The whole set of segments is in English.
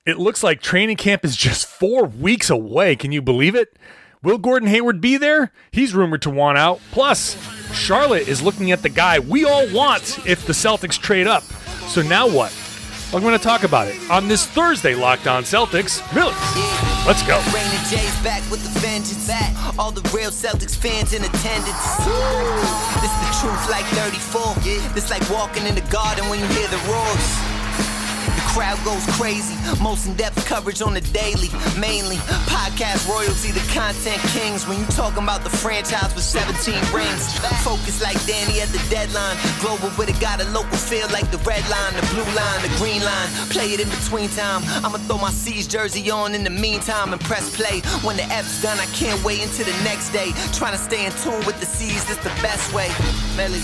It looks like training camp is just 4 weeks away. Can you believe it? Will Gordon Hayward be there? He's rumored to want out. Plus, Charlotte is looking at the guy we all want if the Celtics trade up. So now what? I'm going to talk about it on this Thursday Locked On Celtics. Really? Let's go. Raymond J's back with the vengeance. All the real Celtics fans in attendance. This the truth like 34. This like walking in the garden when you hear the roars. The crowd goes crazy. Most in-depth coverage on the daily. Mainly podcast royalty, the content kings. When you talking about the franchise with 17 rings. Focus like Danny at the deadline. Global, but it got a local feel like the red line, the blue line, the green line. Play it in between time. I'ma throw my C's jersey on in the meantime and press play. When the F's done, I can't wait until the next day. Trying to stay in tune with the C's, that's the best way. Melly.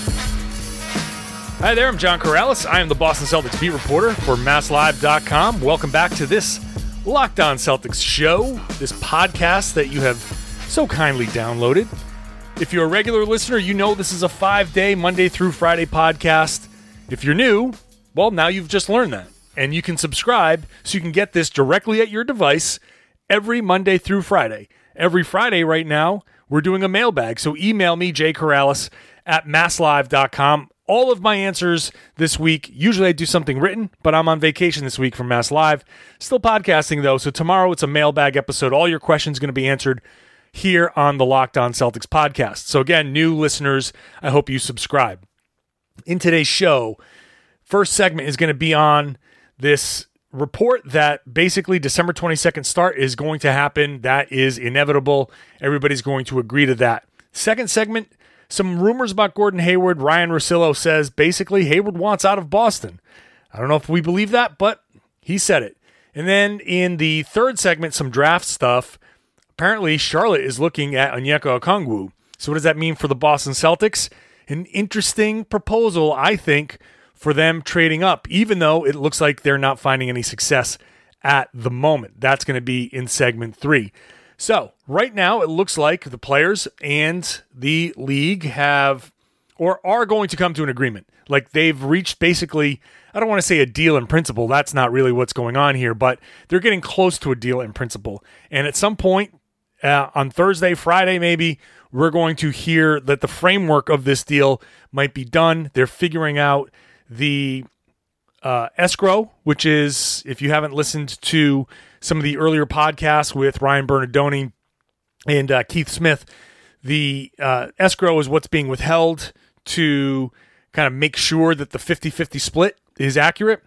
Hi there, I'm John Corrales. I am the Boston Celtics beat reporter for MassLive.com. Welcome back to this Locked On Celtics show, this podcast that you have so kindly downloaded. If you're a regular listener, you know this is a 5-day Monday through Friday podcast. If you're new, well, now you've just learned that. And you can subscribe so you can get this directly at your device every Monday through Friday. Every Friday right now, we're doing a mailbag. So email me, jcorrales at MassLive.com. All of my answers this week. Usually I do something written, but I'm on vacation this week from Mass Live. Still podcasting though, so tomorrow it's a mailbag episode. All your questions are going to be answered here on the Locked On Celtics podcast. So again, new listeners, I hope you subscribe. In today's show, first segment is going to be on this report that basically December 22nd start is going to happen. That is inevitable. Everybody's going to agree to that. Second segment, some rumors about Gordon Hayward. Ryan Russillo says basically Hayward wants out of Boston. I don't know if we believe that, but he said it. And then in the third segment, some draft stuff. Apparently, Charlotte is looking at Onyeka Okongwu. So what does that mean for the Boston Celtics? An interesting proposal, I think, for them trading up, even though it looks like they're not finding any success at the moment. That's going to be in segment 3. So right now, it looks like the players and the league have or are going to come to an agreement. Like they've reached basically, I don't want to say a deal in principle. That's not really what's going on here, but they're getting close to a deal in principle. And at some point on Thursday, Friday, maybe we're going to hear that the framework of this deal might be done. They're figuring out the escrow, which is, if you haven't listened to some of the earlier podcasts with Ryan Bernardoni and Keith Smith, the escrow is what's being withheld to kind of make sure that the 50-50 split is accurate.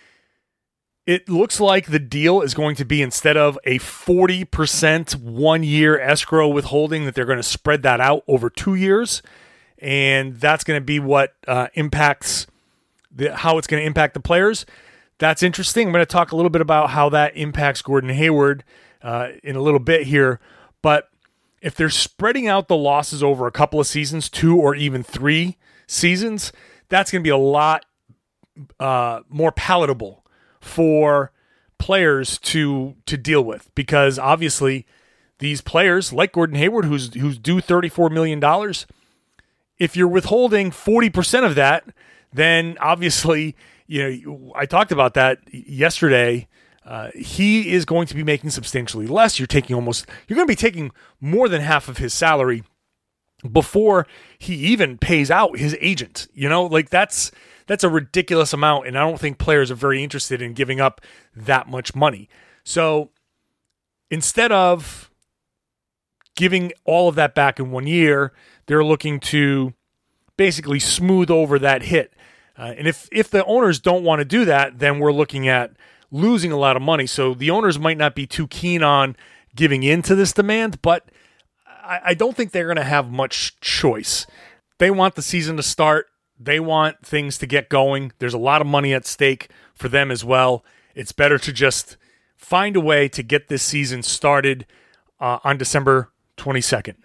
It looks like the deal is going to be, instead of a 40% 1-year escrow withholding, that they're going to spread that out over 2 years. And that's going to be what impacts how it's going to impact the players. That's interesting. I'm going to talk a little bit about how that impacts Gordon Hayward in a little bit here. But if they're spreading out the losses over a couple of seasons, 2 or even 3 seasons, that's going to be a lot more palatable for players to deal with. Because obviously these players, like Gordon Hayward, who's due $34 million, if you're withholding 40% of that, then obviously, I talked about that yesterday. He is going to be making substantially less. You're going to be taking more than half of his salary before he even pays out his agent. That's a ridiculous amount, and I don't think players are very interested in giving up that much money. So instead of giving all of that back in 1 year, they're looking to basically smooth over that hit. And if the owners don't want to do that, then we're looking at losing a lot of money. So the owners might not be too keen on giving in to this demand, but I don't think they're going to have much choice. They want the season to start. They want things to get going. There's a lot of money at stake for them as well. It's better to just find a way to get this season started on December 22nd.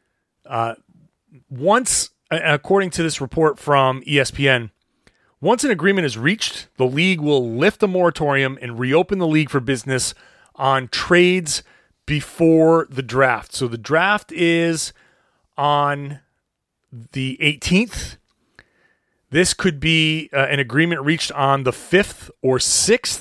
Once, according to this report from ESPN, once an agreement is reached, the league will lift the moratorium and reopen the league for business on trades before the draft. So the draft is on the 18th. This could be an agreement reached on the 5th or 6th.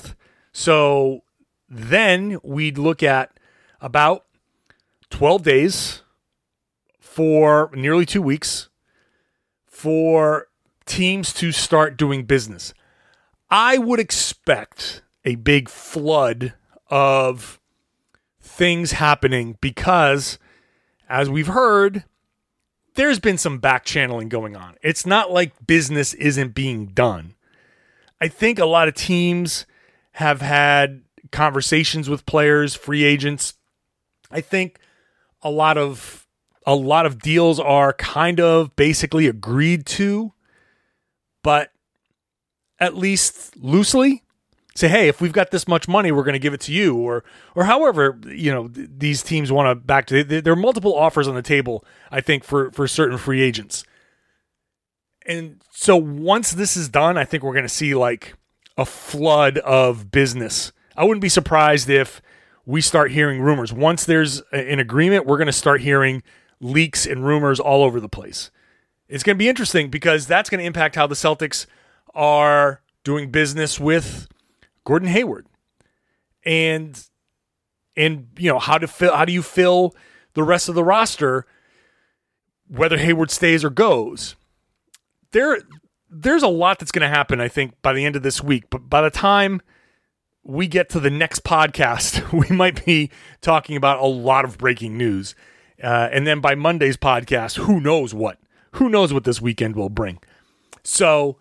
So then we'd look at about 12 days for nearly 2 weeks for teams to start doing business. I would expect a big flood of things happening because, as we've heard, there's been some back channeling going on. It's not like business isn't being done. I think a lot of teams have had conversations with players, free agents. I think a lot of deals are kind of basically agreed to, but at least loosely say, hey, if we've got this much money, we're going to give it to you, or however, these teams want to back to. There are multiple offers on the table, I think, for certain free agents. And so once this is done, I think we're going to see like a flood of business. I wouldn't be surprised if we start hearing rumors. Once there's an agreement, we're going to start hearing leaks and rumors all over the place. It's going to be interesting because that's going to impact how the Celtics are doing business with Gordon Hayward, and how do you fill the rest of the roster, whether Hayward stays or goes. There's a lot that's going to happen, I think, by the end of this week. But by the time we get to the next podcast, we might be talking about a lot of breaking news, and then by Monday's podcast, who knows what this weekend will bring. So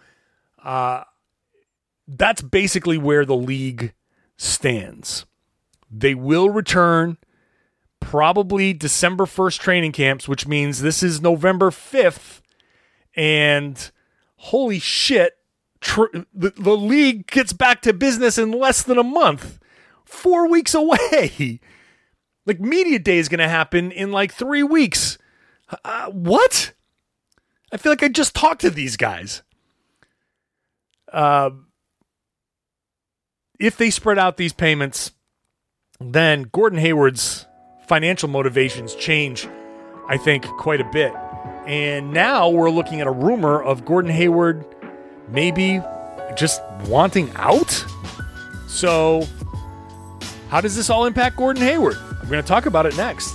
that's basically where the league stands. They will return probably December 1st training camps, which means this is November 5th. And holy shit, the league gets back to business in less than a month. 4 weeks away. Like, media day is going to happen in like 3 weeks. What? I feel like I just talked to these guys. If they spread out these payments, then Gordon Hayward's financial motivations change, I think, quite a bit. And now we're looking at a rumor of Gordon Hayward maybe just wanting out. So how does this all impact Gordon Hayward? I'm going to talk about it next.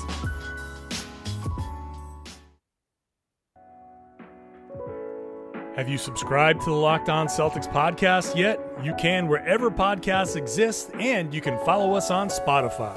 Have you subscribed to the Locked On Celtics podcast yet? You can wherever podcasts exist, and you can follow us on Spotify.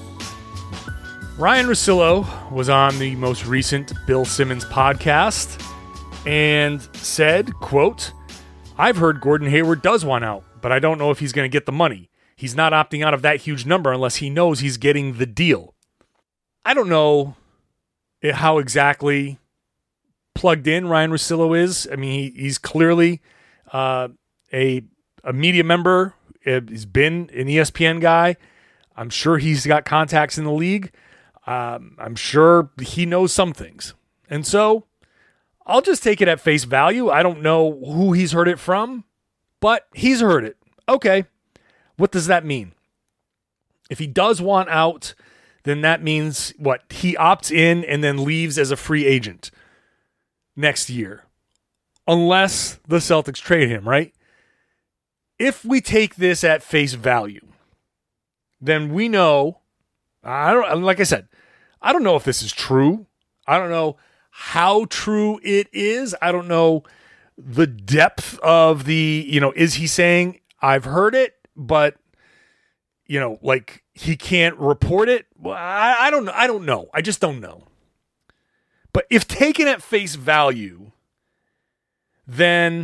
Ryan Russillo was on the most recent Bill Simmons podcast and said, quote, "I've heard Gordon Hayward does want out, but I don't know if he's going to get the money. He's not opting out of that huge number unless he knows he's getting the deal." I don't know how exactly plugged in Ryan Russillo is. I mean, he's clearly a media member. He's been an ESPN guy. I'm sure he's got contacts in the league. I'm sure he knows some things. And so I'll just take it at face value. I don't know who he's heard it from, but he's heard it. Okay. What does that mean? If he does want out, then that means what? He opts in and then leaves as a free agent next year, unless the Celtics trade him, right? If we take this at face value, then we know, like I said, I don't know if this is true. I don't know how true it is. I don't know the depth of the, is he saying, I've heard it, but, like he can't report it? Well, I don't know. I don't know. I just don't know. But if taken at face value, then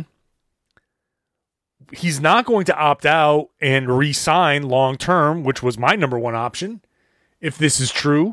he's not going to opt out and re-sign long-term, which was my number one option. If this is true,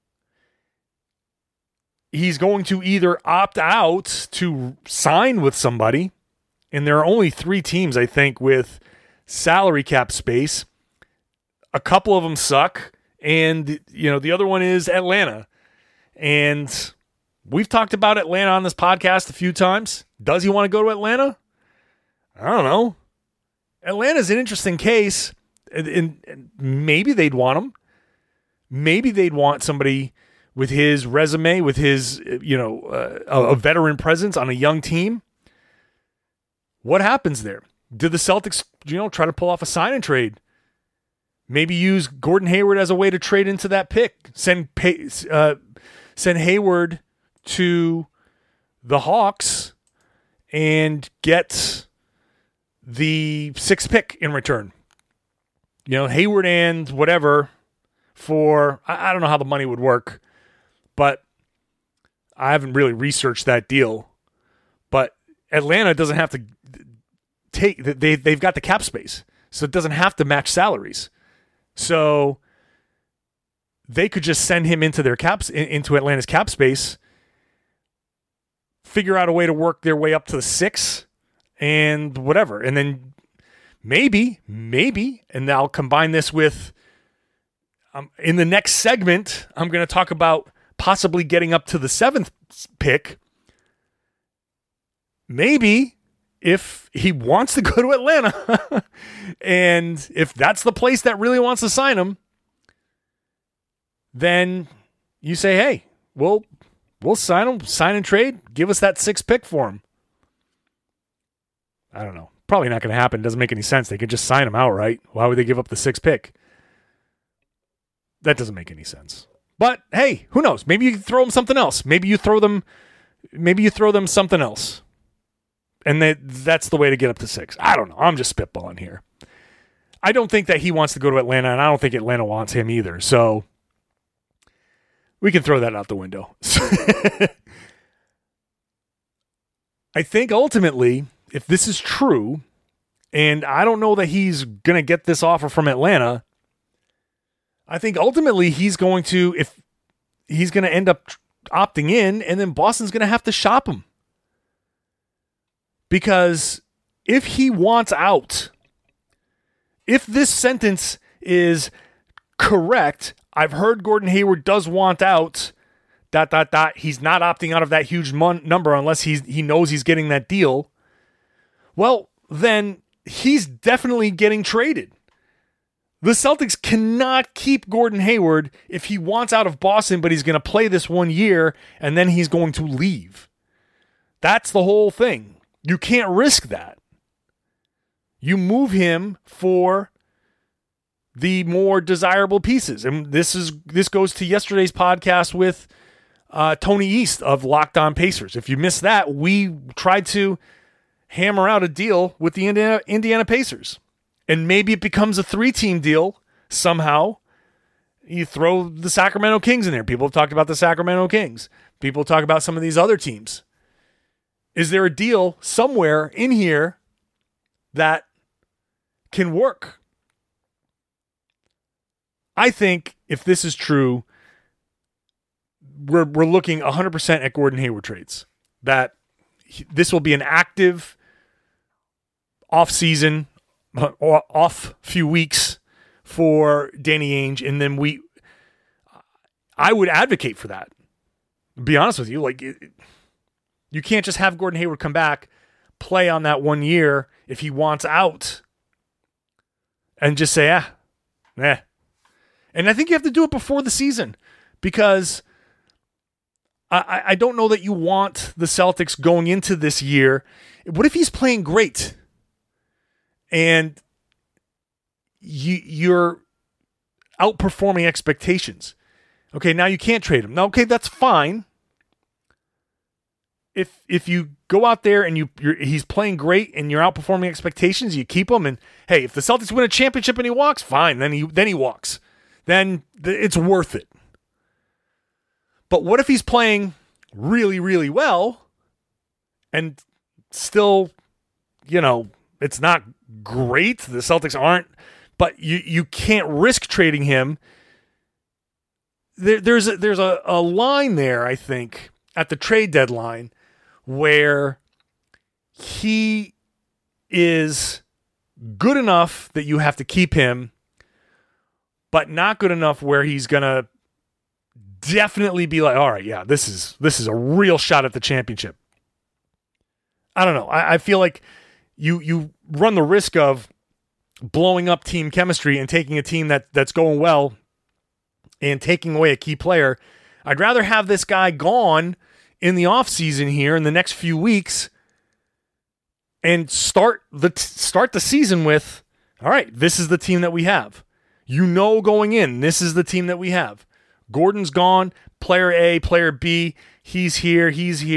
he's going to either opt out to sign with somebody, and there are only 3 teams, I think, with salary cap space. A couple of them suck, and the other one is Atlanta. And we've talked about Atlanta on this podcast a few times. Does he want to go to Atlanta? I don't know. Atlanta's an interesting case, and maybe they'd want him. Maybe they'd want somebody with his resume, with his, a veteran presence on a young team. What happens there? Did the Celtics, try to pull off a sign and trade Maybe use Gordon Hayward as a way to trade into that pick. Send Hayward to the Hawks and get the 6th pick in return. Hayward and whatever for, I don't know how the money would work, but I haven't really researched that deal. But Atlanta doesn't have to they've got the cap space, so it doesn't have to match salaries. So they could just send him into into Atlanta's cap space, figure out a way to work their way up to the 6 and whatever. And then maybe, and I'll combine this with, in the next segment, I'm going to talk about possibly getting up to the 7th pick. Maybe if he wants to go to Atlanta and if that's the place that really wants to sign him, then you say, hey, we'll sign him, sign and trade, give us that 6th pick for him. I don't know. Probably not going to happen. It doesn't make any sense. They could just sign him outright. Why would they give up the 6th pick? That doesn't make any sense. But hey, who knows? Maybe you throw them something else. Maybe you throw them something else. And that's the way to get up to 6. I don't know. I'm just spitballing here. I don't think that he wants to go to Atlanta, and I don't think Atlanta wants him either. So we can throw that out the window. I think ultimately, if this is true, and I don't know that he's going to get this offer from Atlanta, I think ultimately he's going to end up opting in, and then Boston's going to have to shop him. Because if he wants out, if this sentence is correct, I've heard Gordon Hayward does want out, ... he's not opting out of that huge number unless he knows he's getting that deal. Well, then he's definitely getting traded. The Celtics cannot keep Gordon Hayward if he wants out of Boston, but he's going to play this 1 year and then he's going to leave. That's the whole thing. You can't risk that. You move him for the more desirable pieces. And this goes to yesterday's podcast with Tony East of Locked On Pacers. If you missed that, we tried to hammer out a deal with the Indiana Pacers. And maybe it becomes a 3-team deal somehow. You throw the Sacramento Kings in there. People have talked about the Sacramento Kings. People talk about some of these other teams. Is there a deal somewhere in here that can work? I think if this is true, we're looking 100% at Gordon Hayward trades. That this will be an active off-season, off few weeks for Danny Ainge, and then I would advocate for that. To be honest with you, you can't just have Gordon Hayward come back, play on that 1 year if he wants out, and just say, And I think you have to do it before the season, because I don't know that you want the Celtics going into this year. What if he's playing great and you're outperforming expectations? Okay, now you can't trade him. Now, okay, that's fine. If you go out there and he's playing great and you're outperforming expectations, you keep him. And hey, if the Celtics win a championship and he walks, fine. Then he walks. Then it's worth it. But what if he's playing really, really well and still, it's not great. The Celtics aren't, but you can't risk trading him. There's a line there, I think, at the trade deadline where he is good enough that you have to keep him, but not good enough where he's going to definitely be like, all right, yeah, this is a real shot at the championship. I don't know. I feel like you run the risk of blowing up team chemistry and taking a team that's going well and taking away a key player. I'd rather have this guy gone in the offseason here in the next few weeks and start the season with, all right, this is the team that we have. You know going in, this is the team that we have. Gordon's gone, player A, player B, he's here,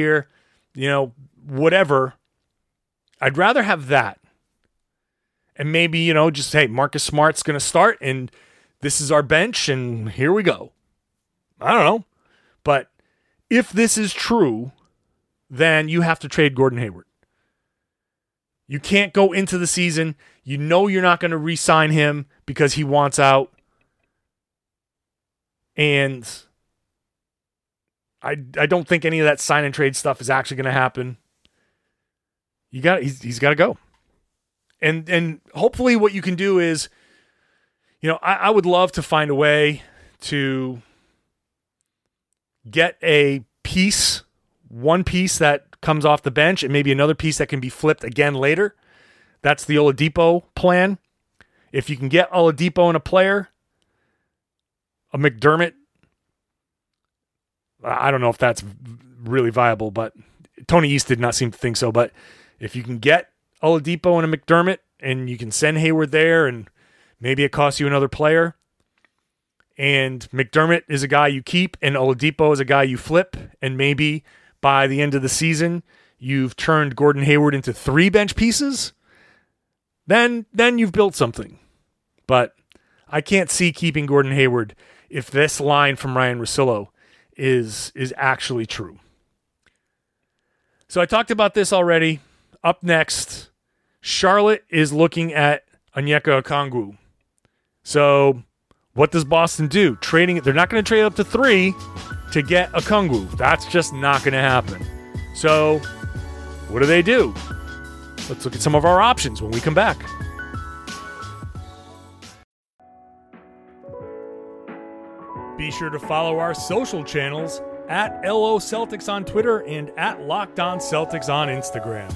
whatever. I'd rather have that. And maybe, just, hey, Marcus Smart's going to start, and this is our bench, and here we go. I don't know. But if this is true, then you have to trade Gordon Hayward. You can't go into the season. You know you're not going to re-sign him because he wants out. And I don't think any of that sign and trade stuff is actually going to happen. He's got to go. And hopefully what you can do is, I would love to find a way to get a piece, one piece that comes off the bench and maybe another piece that can be flipped again later. That's the Oladipo plan. If you can get Oladipo and a player, a McDermott, I don't know if that's really viable, but Tony East did not seem to think so. But if you can get Oladipo and a McDermott and you can send Hayward there and maybe it costs you another player, and McDermott is a guy you keep and Oladipo is a guy you flip, and maybe by the end of the season you've turned Gordon Hayward into 3 bench pieces, then you've built something. But I can't see keeping Gordon Hayward if this line from Ryan Russillo is actually true. So I talked about this already. Up next, Charlotte is looking at Onyeka Okongwu. So what does Boston do? They're not going to trade up to 3 to get Okongwu. That's just not going to happen. So what do? Let's look at some of our options when we come back. Be sure to follow our social channels at LO Celtics on Twitter and at Locked On Celtics on Instagram.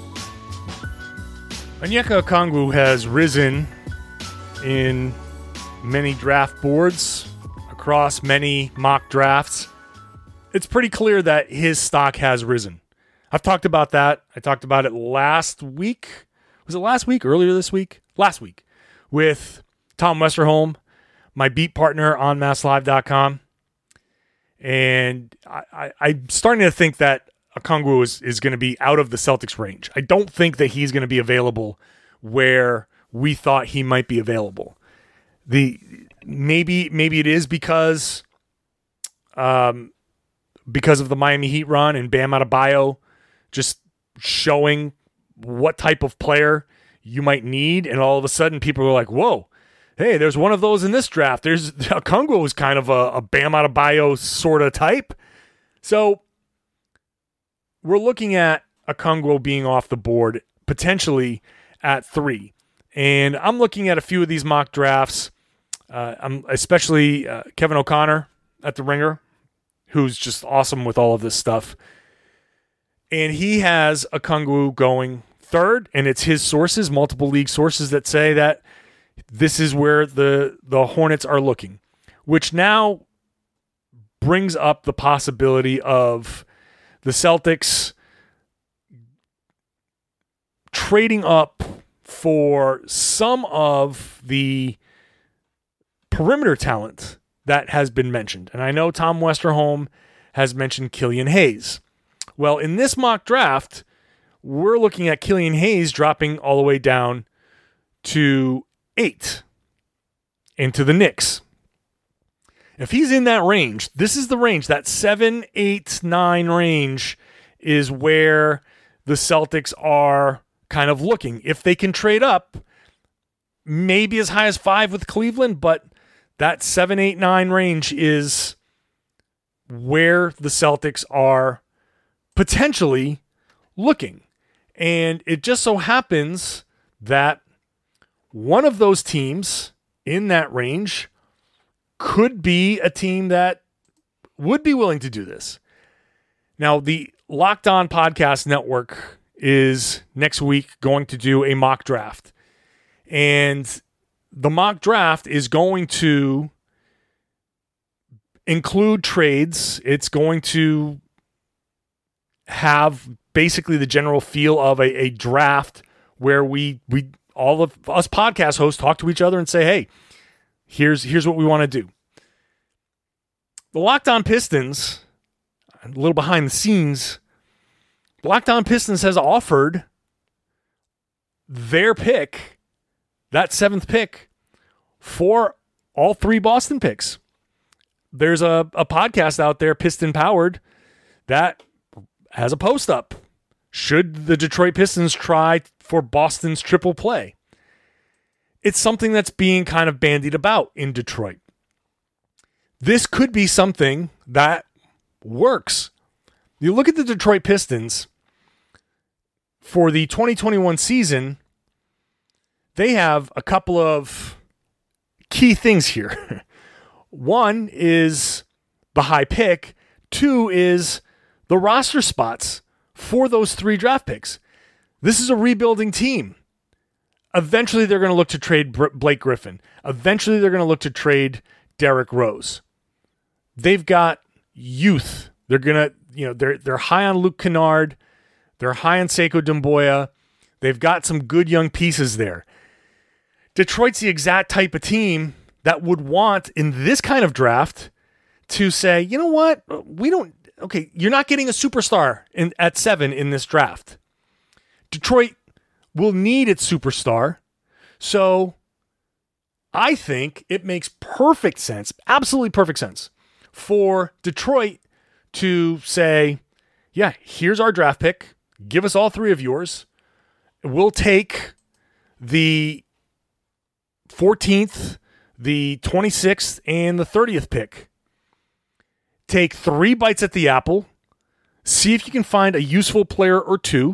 Onyeka Okongwu has risen in many draft boards across many mock drafts. It's pretty clear that his stock has risen. I've talked about that. I talked about it last week. Was it last week? Earlier this week? Last week with Tom Westerholm, my beat partner on MassLive.com. And I'm starting to think that Okongwu is going to be out of the Celtics range. I don't think that he's going to be available where we thought he might be available. Maybe it is because of the Miami Heat run and Bam Adebayo just showing what type of player you might need, and all of a sudden people are like, whoa, hey, there's one of those in this draft. There's Okongwu was kind of a Bam Adebayo sort of type. So we're looking at Okongwu being off the board potentially at 3. And I'm looking at a few of these mock drafts. I'm especially Kevin O'Connor at The Ringer, who's just awesome with all of this stuff. And he has Okongwu going 3rd, and it's his sources, multiple league sources, that say that this is where the Hornets are looking, which now brings up the possibility of the Celtics trading up for some of the perimeter talent that has been mentioned. And I know Tom Westerholm has mentioned Killian Hayes. Well, in this mock draft, we're looking at Killian Hayes dropping all the way down to 8 into the Knicks. If he's in that range, this is the range, that 7, 8, 9 range is where the Celtics are kind of looking. If they can trade up, maybe as high as 5 with Cleveland, but that 7, 8, 9 range is where the Celtics are potentially looking. And it just so happens that one of those teams in that range could be a team that would be willing to do this. Now, the Locked On Podcast Network is next week going to do a mock draft. And the mock draft is going to include trades. It's going to have basically the general feel of a draft where we all of us podcast hosts talk to each other and say, hey, Here's what we want to do. The Locked On Pistons, a little behind the scenes, Locked On Pistons has offered their pick, that 7th pick, for all 3 Boston picks. There's a podcast out there, Piston Powered, that has a post up. Should the Detroit Pistons try for Boston's triple play? It's something that's being kind of bandied about in Detroit. This could be something that works. You look at the Detroit Pistons for the 2021 season, they have a couple of key things here. One is the high pick. 2 is the roster spots for those 3 draft picks. This is a rebuilding team. Eventually, they're going to look to trade Blake Griffin. Eventually, they're going to look to trade Derrick Rose. They've got youth. They're going to, they're high on Luke Kennard. They're high on Sekou Doumbouya. They've got some good young pieces there. Detroit's the exact type of team that would want, in this kind of draft, to say, you know what? You're not getting a superstar at 7 in this draft. Detroit will need its superstar. So I think it makes perfect sense, absolutely perfect sense, for Detroit to say, yeah, here's our draft pick. Give us all 3 of yours. We'll take the 14th, the 26th, and the 30th pick. Take 3 bites at the apple. See if you can find a useful player or 2.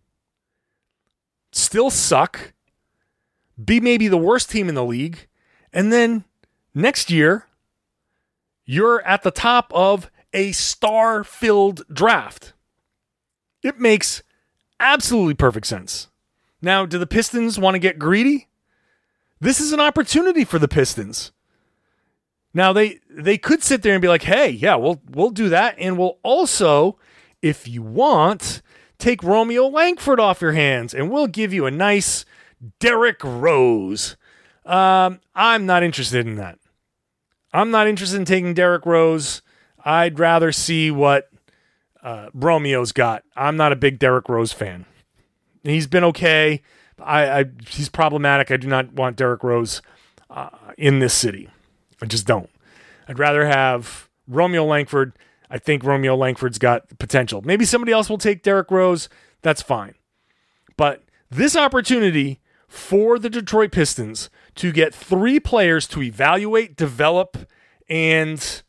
Still suck. Be maybe the worst team in the league. And then next year, you're at the top of a star-filled draft. It makes absolutely perfect sense. Now, do the Pistons want to get greedy? This is an opportunity for the Pistons. Now, they could sit there and be like, hey, yeah, we'll do that. And we'll also, if you want, take Romeo Langford off your hands, and we'll give you a nice Derrick Rose. I'm not interested in that. I'm not interested in taking Derrick Rose. I'd rather see what Romeo's got. I'm not a big Derrick Rose fan. He's been okay. He's problematic. I do not want Derrick Rose in this city. I just don't. I'd rather have Romeo Langford. I think Romeo Langford's got potential. Maybe somebody else will take Derrick Rose. That's fine. But this opportunity for the Detroit Pistons to get 3 players to evaluate, develop, and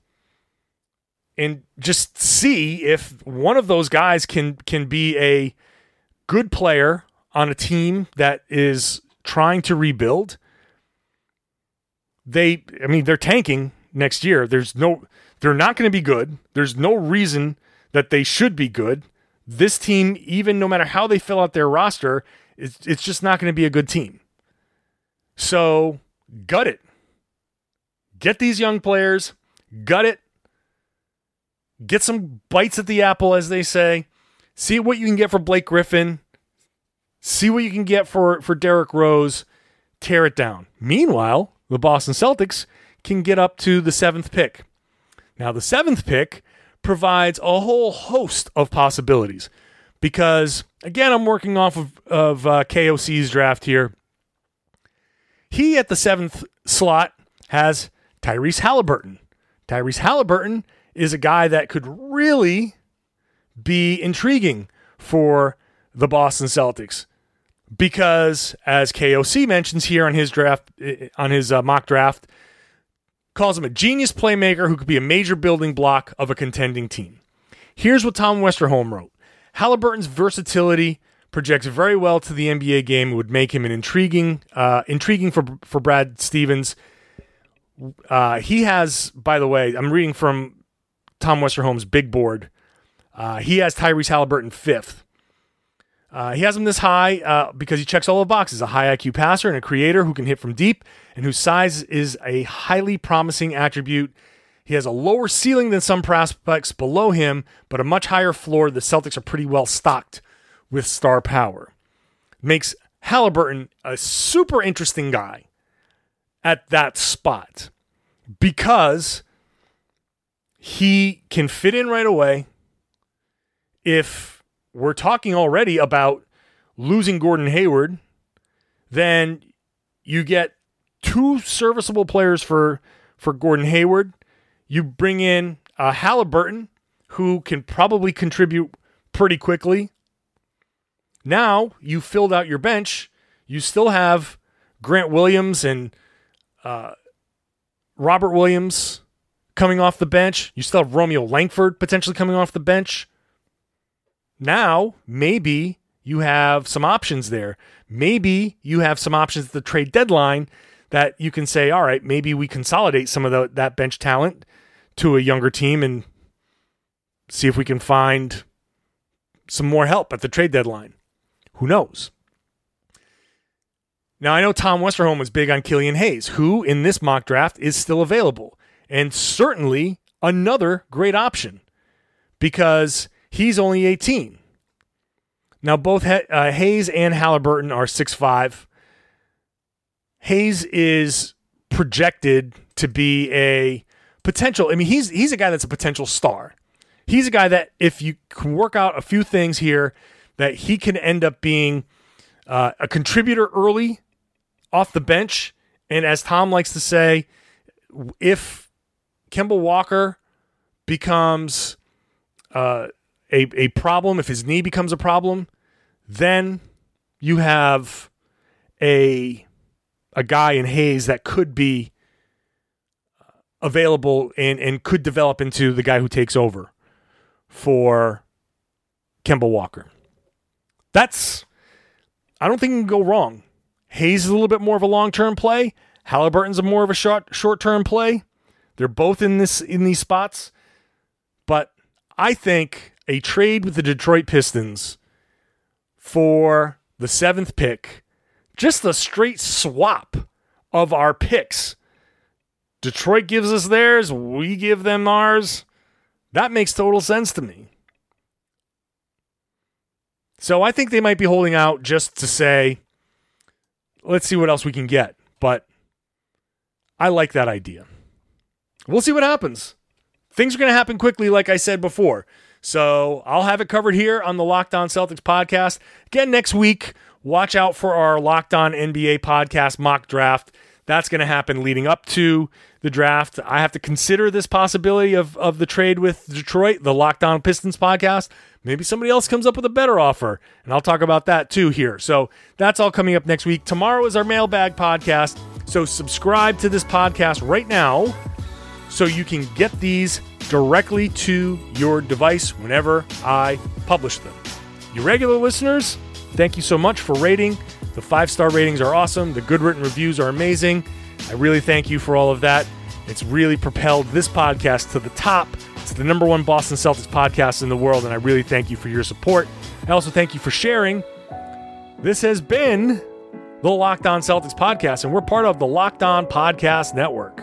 just see if one of those guys can be a good player on a team that is trying to rebuild. They're tanking next year. They're not going to be good. There's no reason that they should be good. This team, even no matter how they fill out their roster, it's just not going to be a good team. So, gut it. Get these young players. Gut it. Get some bites at the apple, as they say. See what you can get for Blake Griffin. See what you can get for Derrick Rose. Tear it down. Meanwhile, the Boston Celtics can get up to the 7th pick. Now, the 7th pick provides a whole host of possibilities because, again, I'm working off of KOC's draft here. He, at the 7th slot, has Tyrese Halliburton. Tyrese Halliburton is a guy that could really be intriguing for the Boston Celtics because, as KOC mentions here on his draft, on his mock draft, calls him a genius playmaker who could be a major building block of a contending team. Here's what Tom Westerholm wrote. Halliburton's versatility projects very well to the NBA game. It would make him an intriguing for Brad Stevens. He has, by the way, I'm reading from Tom Westerholm's big board. He has Tyrese Halliburton 5th. He has him this high because he checks all the boxes. A high IQ passer and a creator who can hit from deep and whose size is a highly promising attribute. He has a lower ceiling than some prospects below him, but a much higher floor. The Celtics are pretty well stocked with star power. Makes Halliburton a super interesting guy at that spot because he can fit in right away. If we're talking already about losing Gordon Hayward, then you get two serviceable players for Gordon Hayward. You bring in Halliburton, who can probably contribute pretty quickly. Now you filled out your bench. You still have Grant Williams and Robert Williams coming off the bench. You still have Romeo Langford potentially coming off the bench. Now, maybe you have some options there. Maybe you have some options at the trade deadline that you can say, all right, maybe we consolidate some of that bench talent to a younger team and see if we can find some more help at the trade deadline. Who knows? Now, I know Tom Westerholm was big on Killian Hayes, who in this mock draft is still available, and certainly another great option because he's only 18. Now, both Hayes and Halliburton are 6'5". Hayes is projected to be a potential. I mean, he's a guy that's a potential star. He's a guy that if you can work out a few things here, that he can end up being a contributor early off the bench. And as Tom likes to say, if Kemba Walker becomes a problem, if his knee becomes a problem, then you have a guy in Hayes that could be available and could develop into the guy who takes over for Kemba Walker. I don't think you can go wrong. Hayes is a little bit more of a long-term play. Halliburton's more of a short-term play. They're both in these spots. But I think a trade with the Detroit Pistons for the 7th pick, just a straight swap of our picks. Detroit gives us theirs, we give them ours. That makes total sense to me. So I think they might be holding out just to say, let's see what else we can get. But I like that idea. We'll see what happens. Things are going to happen quickly, like I said before. So I'll have it covered here on the Locked On Celtics podcast. Again, next week, watch out for our Locked On NBA podcast mock draft. That's going to happen leading up to the draft. I have to consider this possibility of the trade with Detroit, the Locked On Pistons podcast. Maybe somebody else comes up with a better offer, and I'll talk about that too here. So that's all coming up next week. Tomorrow is our mailbag podcast, so subscribe to this podcast right now so you can get these directly to your device whenever I publish them. You regular listeners, thank you so much for rating. The 5-star ratings are awesome. The good written reviews are amazing. I really thank you for all of that. It's really propelled this podcast to the top. It's the number one Boston Celtics podcast in the world, and I really thank you for your support. I also thank you for sharing. This has been the Locked On Celtics podcast, and we're part of the Locked On Podcast Network.